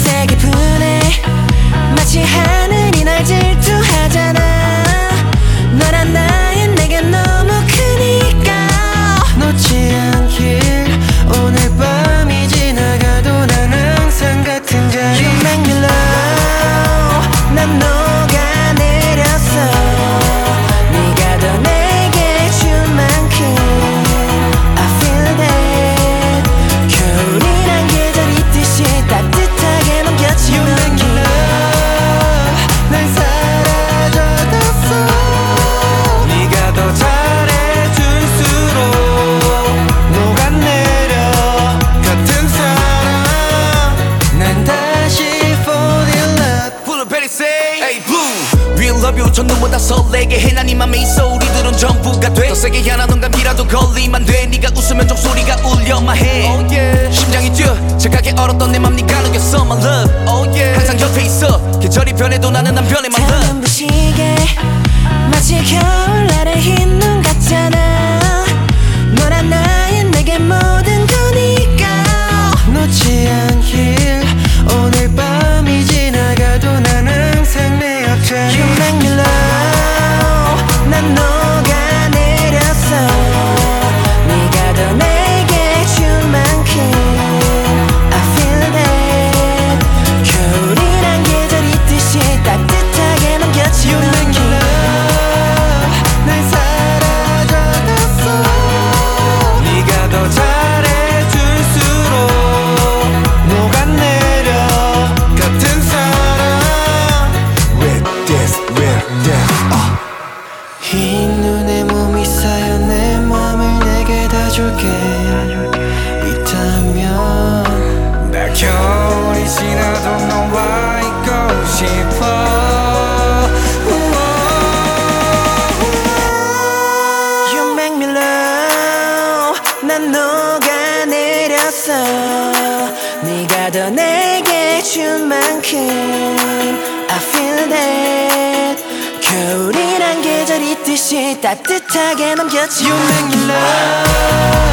세게 분해 마치 하늘이 날 질투하잖아. 너란 나인 내게 너무 크니까 놓지 않길. 오늘 밤이 지나가도 난 항상 같은 자리. You make me love. 난 녹아내렸어. 네가 더 내게 준 만큼 I feel that. 겨울이란 계절 있듯이 따뜻하게 넘겼지. You make me love. 날 사라져뒀어. 네가 더 잘해줄수록 녹아내려. 같은 사람 난 다시 fall in love. Blueberry say hey blue we love you. 첫눈보다 설레게 해. 난 이 맘에 있어. 우리들은 전부가 돼. 더 세게 향하던 감기라도 걸리면 돼. 네가 웃으면 종소리가 울려만 해. oh, yeah. 심장이 뛰어 착하게 얼었던 내 맘 네가 녹였어 my love. oh, yeah. 항상 곁에 있어. 계절이 변해도 나는 안 변해 my love. 눈부시게 마치 겨울날의 흰 눈 같잖아. 너란 나인 내게 모든 거니까 놓지 않길. 오늘 밤이 지나가도 난 항상 내 옆자리. You make me love. 난 녹아내렸어. 네가 더 내게 준 만큼 I feel that. 겨울이란 계절 있듯이 따뜻하게 넘겼지. You make me love. 날 사라져뒀어. 네가 더 잘해줄수록 녹아내려. 같은 사람 With this with that 흰 눈에 몸이 쌓여 내 맘을 내게 다 줄게. 있다면 나 겨울이 지나도 너와 있고 싶어. You make me love. 난 녹아내렸어. 네가 더 내게 준 만큼 I feel that. 겨울이란 계절 있듯이 따뜻하게 넘겼지. You make me love.